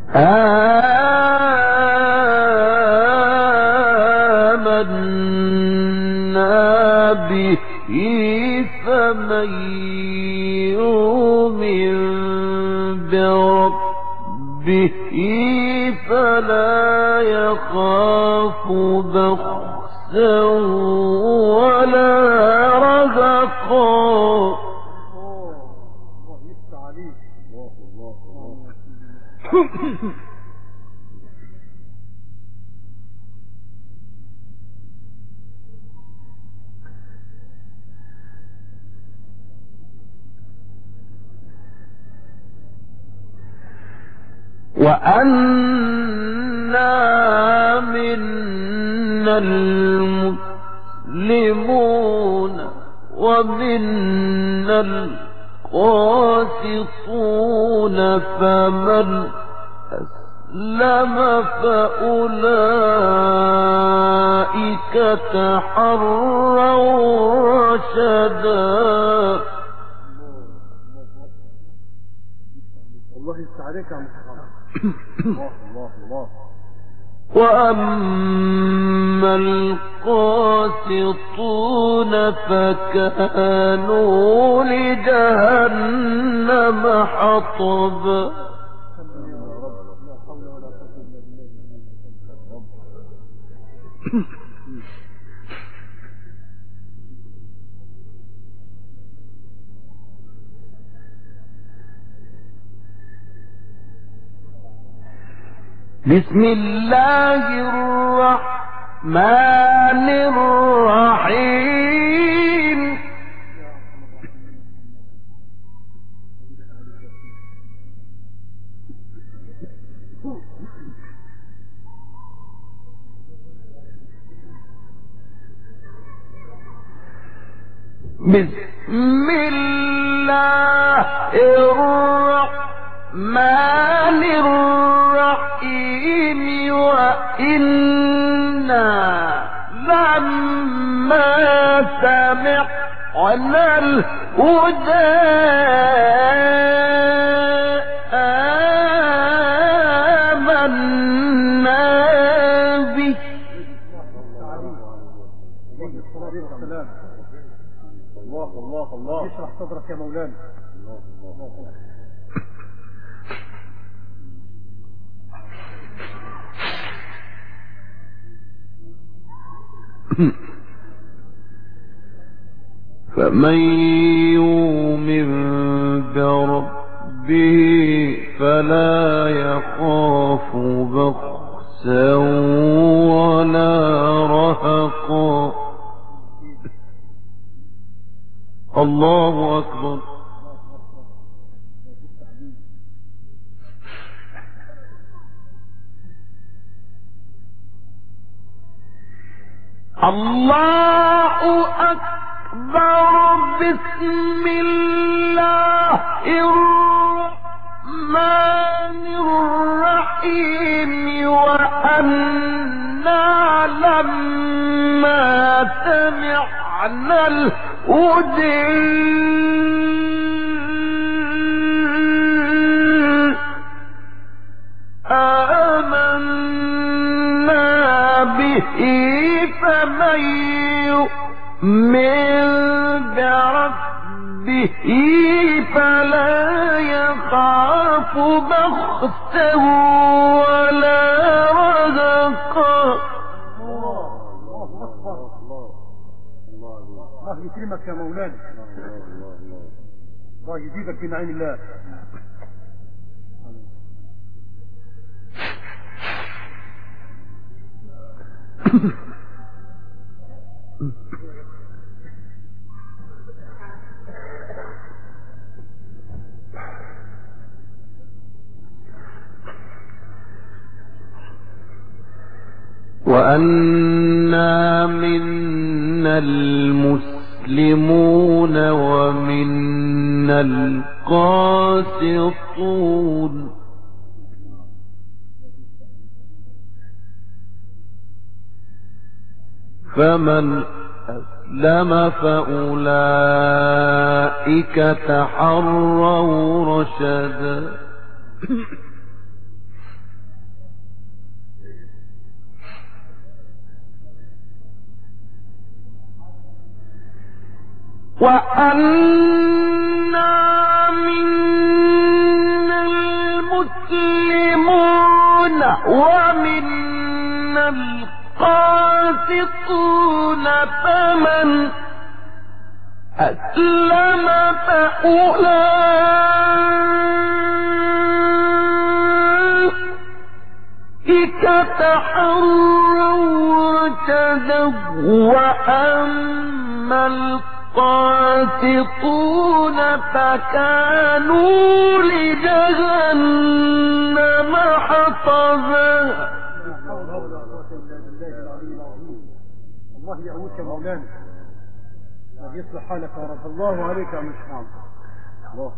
آمنا به فمن يؤمن بربه فلا يخاف بخسا ولا رهقا. وأنا منا المسلمون ومنا القاسطون فمن أسلم فأولئك تحروا رشدا. الله يستعرك يا مصطفى. الله الله الله. وأما القاسطون فكانوا لجهنم حطبا. بسم الله الرحمن الرحيم. بسم الله الرحمن الرحيم. وإنا لما سمعنا الهدى آمنا به. الله الله الله. اشرح صدرك يا مولانا. الله الله الله. فمن يؤمن بربه فلا يخاف بخسا ولا رهقا. الله أكبر. الله أكبر. بسم الله الرحمن الرحيم. وأنا لما سمعنا الهدى آمنا به فمن يؤمن بربه فلا يخاف بخسا ولا رهقا. الله أكبر. الله يكرمك يا مولانا. الله يزيدك في نعيم الله. وأنا منا المسلمون ومنا القاسطون فمن أسلم فأولئك تحروا رشدا. وأنا منا المسلمون ومنا القاسطون فمن أسلم فأولئك تحروا رشدا وأما القاسطون فكانوا لجهنم حطبا. الله يعوك مولانا يصلح حالك يا رب. الله عليك يا مشعل. الله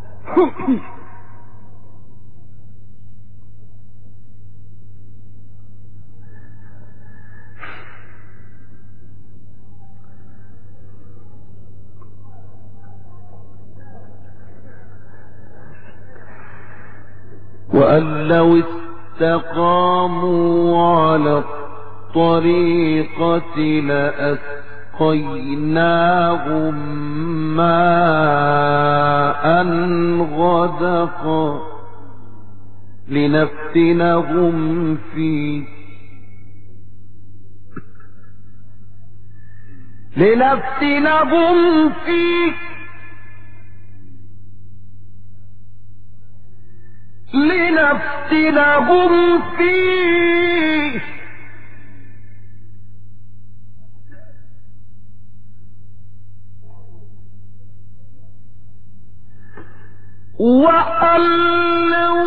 وأن لو استقاموا على الطريقة لأسقيناهم ماء غدقا لنفتنهم فيه وأن لو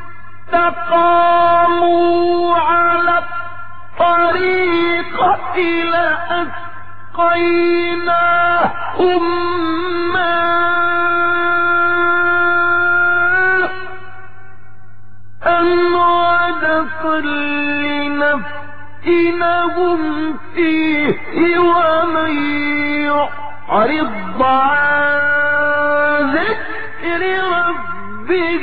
استقاموا على الطريقة لأسقيناهم ماء غدقا لنفتنهم فيه ومن يعرض عن ذكر ربه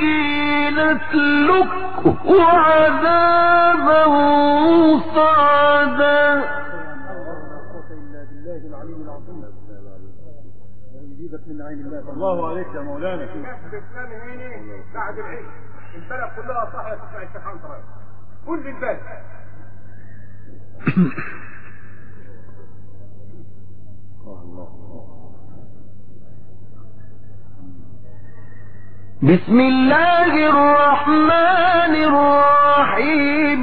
نسلكه عذابا صعدا. الله عليك يا مولانا. الاسلام هيني بعد العيد البلد كلها صاحيه تسمع الشيخ عنتر كل البلد. بسم الله الرحمن الرحيم.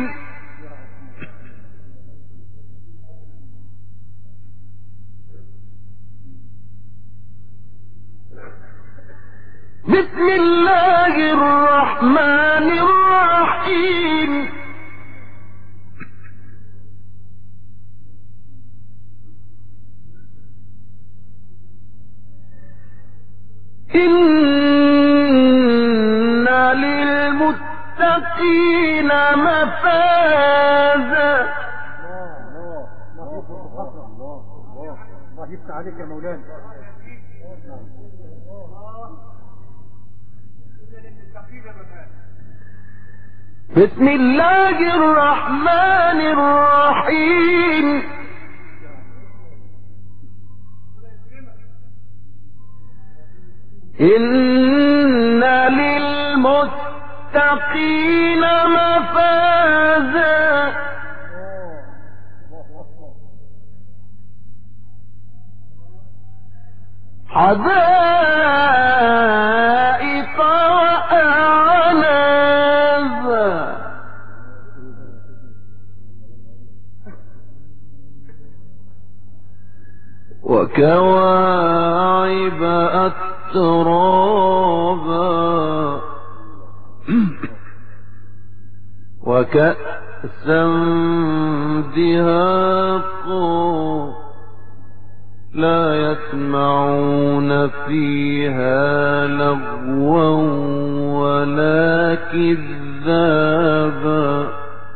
بسم الله الرحمن الرحيم. إن للمتقين مفازا. الله يفتح عليك يا مولانا. بسم الله الرحمن الرحيم. إن للمتقين مفازا حدائق وأعنابا وكواعب أترابا وكأسا دهاقا لا يسمعون فيها لغوا ولا كذابا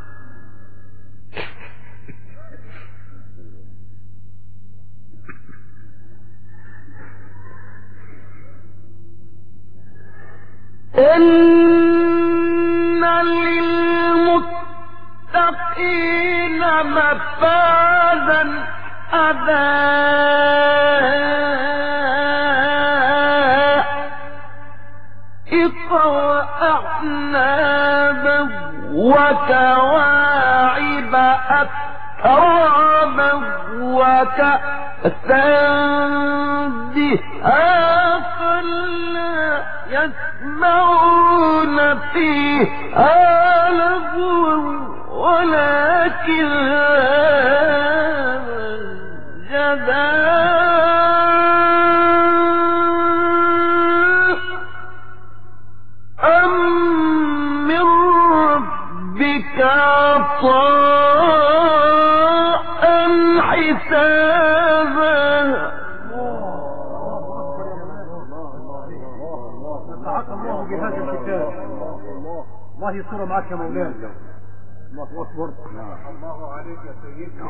إن للمتقين مفازا حدائق وأعنابا وكواعب أترابا وكأسا دهاقا لا يسمعون فيها لغوا ولا كذابا جزاء من ربك عطاء حسابا. نفعك الله بهذا الكتاب. الله يستر معك يا مولانا. الله اكبر. الله عليك يا سيدنا.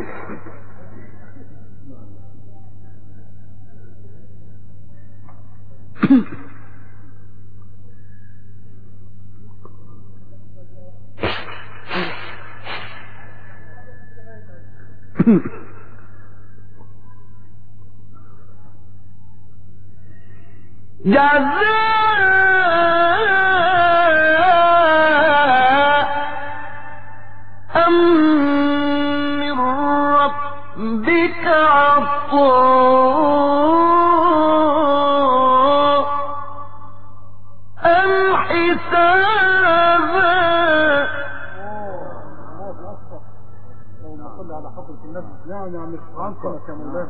جزاء من ربك عطاء حسابا. اللهم صل على حضرة النبي. نعم يا عم الشيخ يا مولانا.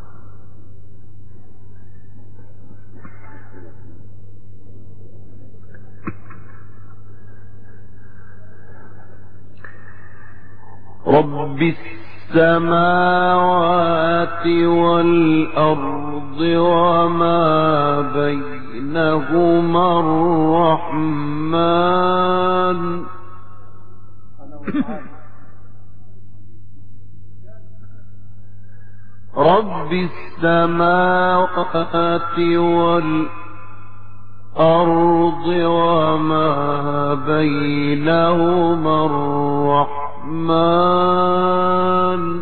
رب السماوات والأرض وما بينهما الرحمن رب السماوات والأرض وما بينهما الرحمن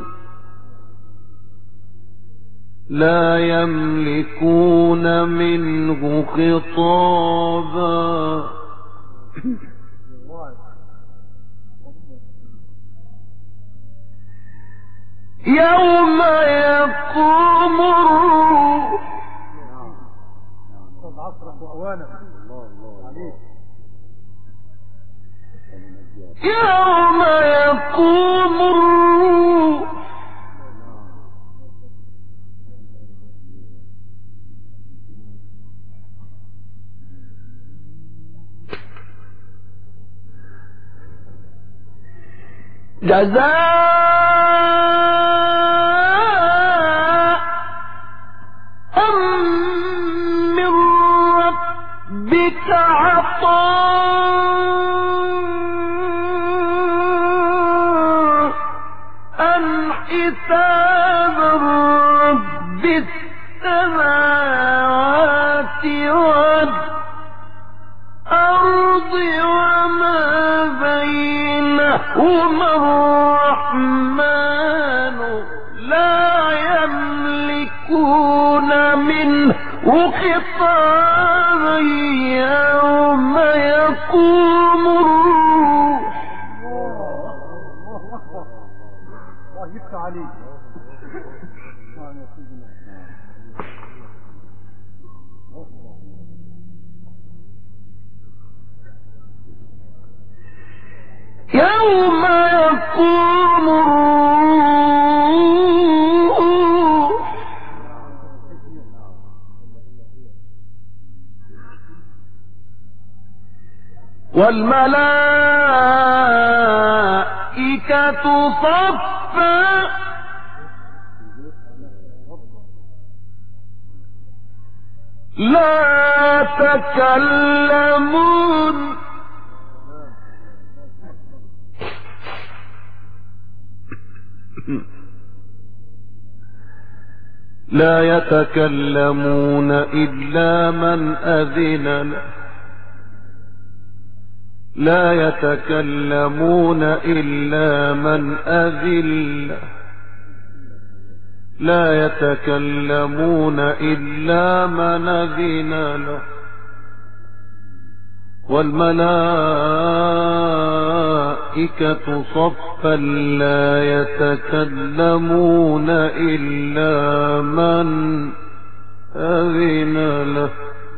لا يملكون منه خطابا. يوم يقوم الروح يوم يقوم الروح جزاء من ربك عطاء حساب رب السماوات والأرض وما بينهما الرحمن لا يملكون منه خطابا يوم يقوم الروح. الله يفتح عليك. يوم يقوم الروح والملائكة صفا لا تكلمون لا يتكلمون إلا من أذن له لا يتكلمون إلا من أذن له لا يتكلمون إلا من أذن له والملائكة صفا لا يتكلمون إلا من أذن له.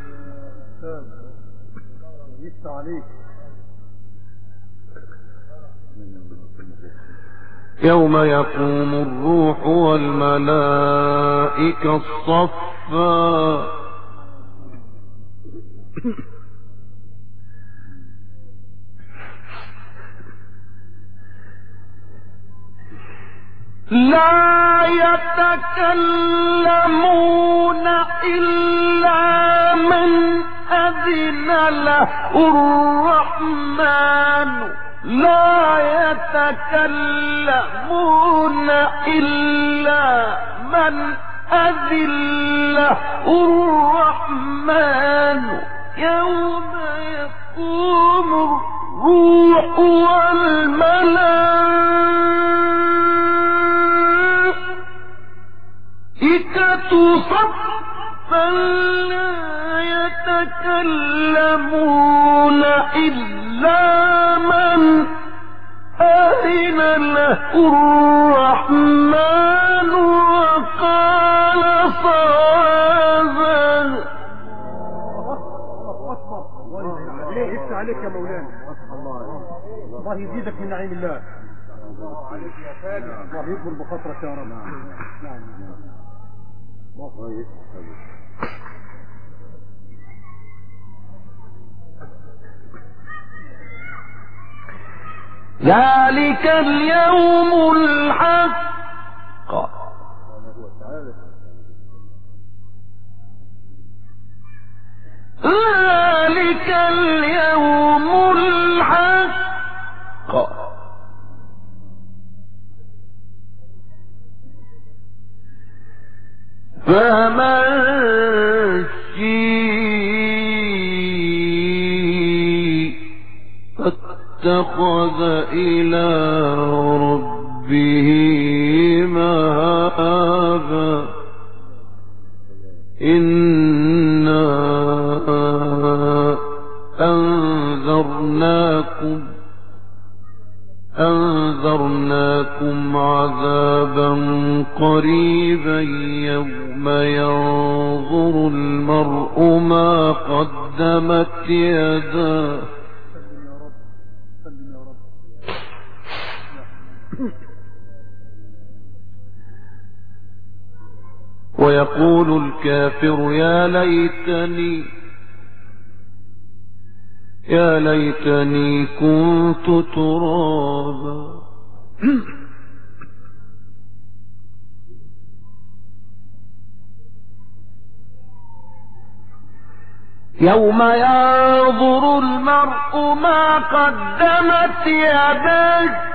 يوم يقوم الروح والملائكة صفا لا يتكلمون إلا من أذن له الرحمن لا يتكلمون إلا من أذن له الرحمن يوم يقوم الروح والملائكة صفا لا يتكلمون إلا من أذن له الرحمن وقال صوابا. يفتح عليك يا مولانا. الله يزيدك من نعيم الله. الله عليك يا فادي. الله يكبر بخاطرك يا رب. نعم. الله ذلك اليوم الحق ذلك اليوم الحق فمن اتخذ إلى ربه مآبا إنا أنذرناكم عذابا قريبا يوم ينظر المرء ما قدمت يداه ويقول الكافر يا ليتني كنت ترابا. يوم ينظر المرء ما قدمت يداه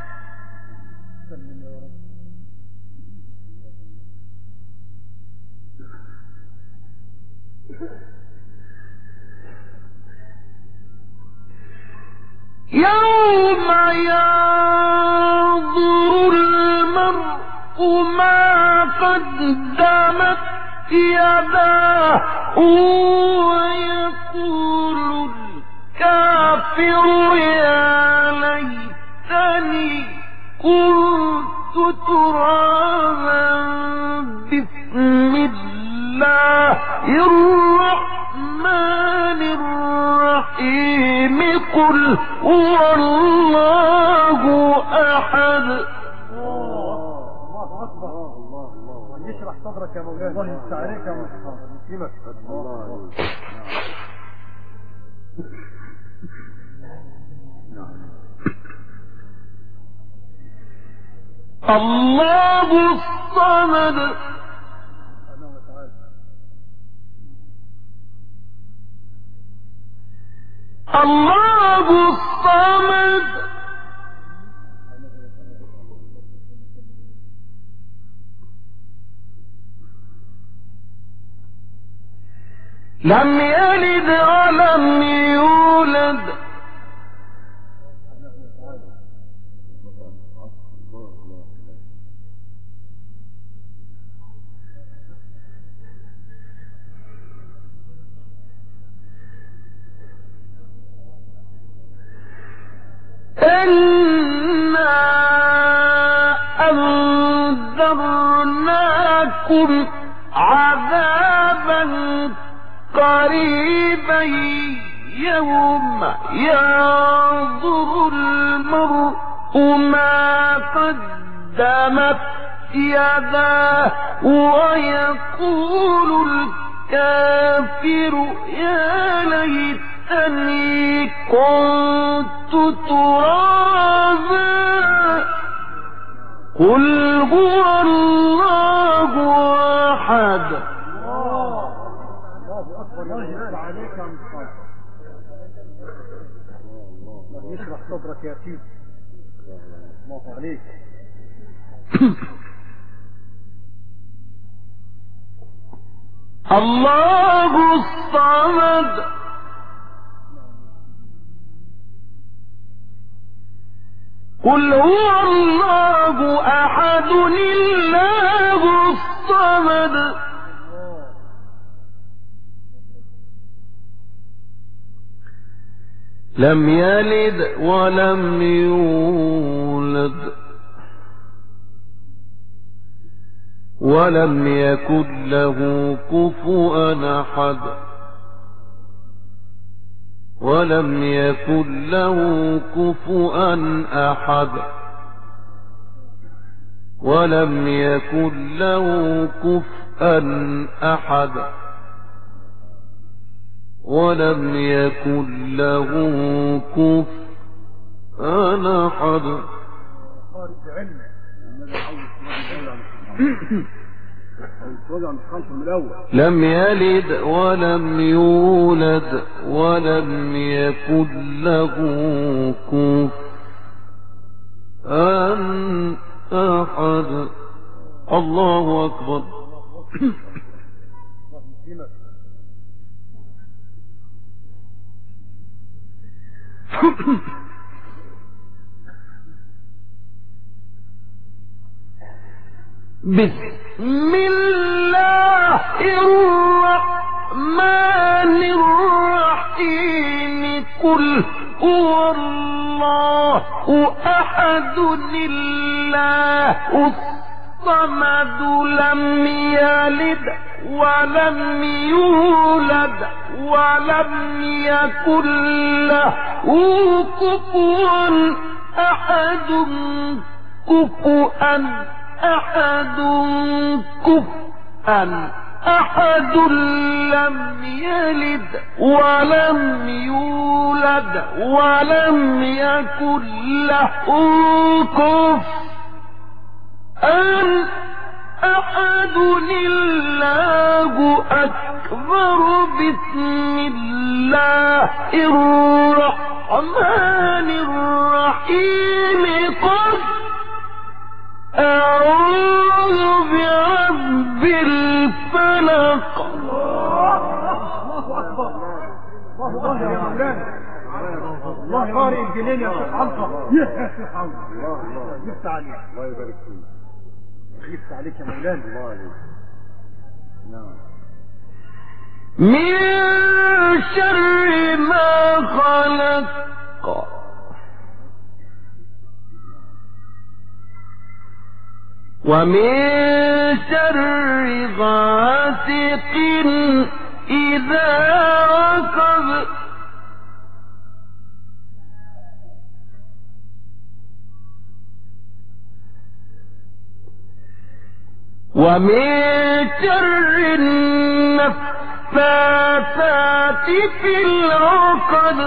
يوم ينظر المرء ما قدمت يداه ويقول الكافر يا ليتني كنت ترابا. بسم الله الرحمن الرحيم قل هو الله أحد. الله أكبر. الله يشرح صدرك يا مولانا. الله يفتح عليك يا مسلمك. الله الصمد الله الصمد لم يلد ولم يولد إنا أنذرناكم عذابا قريبا يوم ينظر المرء ما قدمت يداه ويقول الكافر يا ليتني كنت ترابا قل هو الله أحد. الله اكبر. الله عليك يا مصطفى. الله يشرح صدرك يا سيدي. الله عليك. الله الصمد قل هو الله أحد الله الصمد لم يلد ولم يولد ولم يكن له كفوا أحد ولم يكن له كفوا أحد ولم يكن له كفوا أحد ولم يكن له كفوا أحد. لم يلد ولم يولد ولم يكن له كفوا أحد. الله أكبر. بسم الله الرحمن الرحيم قل هو الله أحد الله الصمد لم يلد ولم يولد ولم يكن له كفوا أحد كفوا أحد كفوا أحد لم يلد ولم يولد ولم يكن له كفوا أحد. الله أكبر. بسم الله الرحمن الرحيم قل أعوذ برب الفلق. الله يا مولانا. الله قارئ الجنين يا شيخ عنصر. يا شيخ عنصر. الله يفتح عليك. الله يبارك فيك. يفتح عليك يا مولانا. الله عليك. نعم. من شر ما خلق ومن شر غاسق إذا وقب ومن شر النفاثات في العقد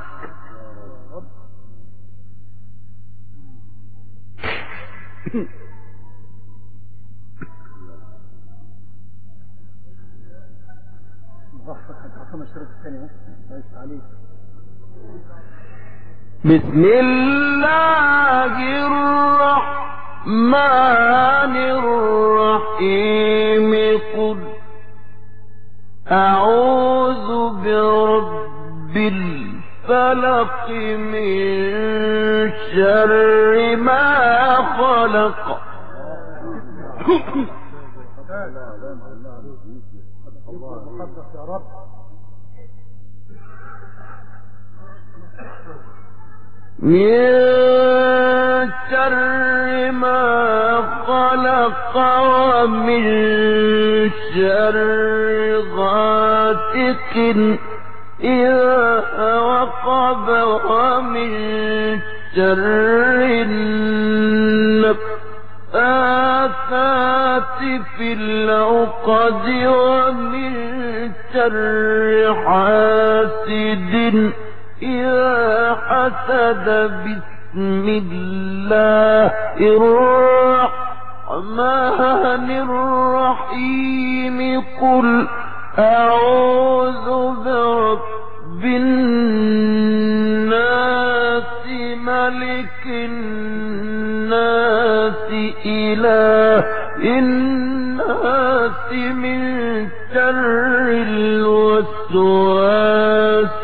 بسم الله الرحمن الرحيم قل أعوذ برب الفلق من شر ما خلق من شر ما خلق ومن شر غاسق إذا وقب ومن شر النفاثات في العقد ومن شر حاسد إذا حسد بسم الله الرحمن الرحيم قل أعوذ برب الناس ملك الناس إله الناس من شر الوسواس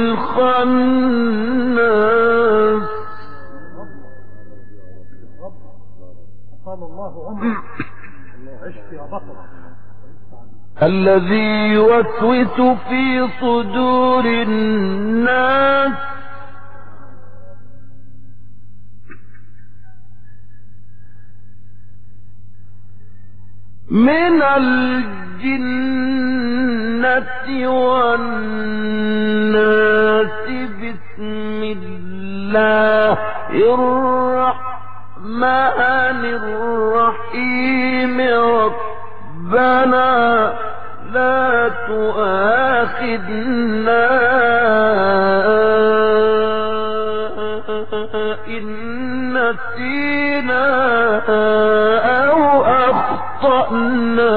الخناس. أطال الله عمرك عشت يا بطل. الذي يوسوس في صدور الناس من الجنة والناس. بسم الله الرحمن الرحيم. ربنا لا تؤاخذنا إن نسينا أو أخطأنا.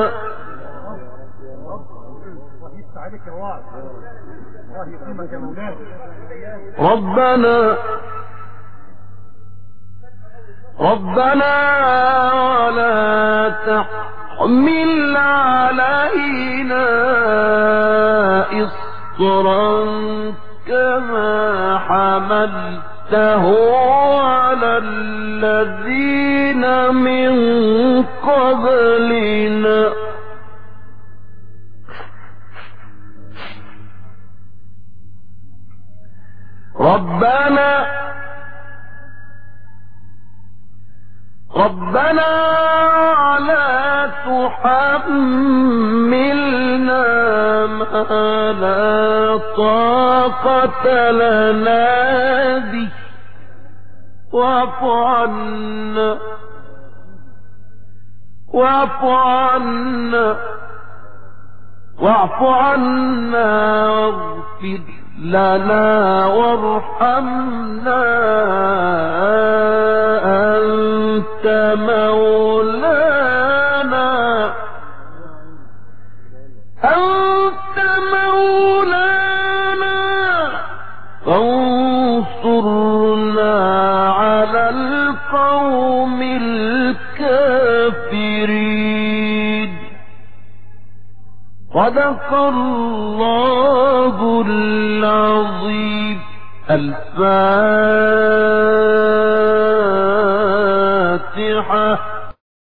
ربنا ولا تحمل علينا إصرا كما حملته على الذين من قبلنا. ربنا لا تحملنا ما لا طاقة لنا به واعف عنا واغفر لنا وارحمنا أنت مولانا فانصرنا على القوم الكافرين. صدق الله العظيم. الفاتحة.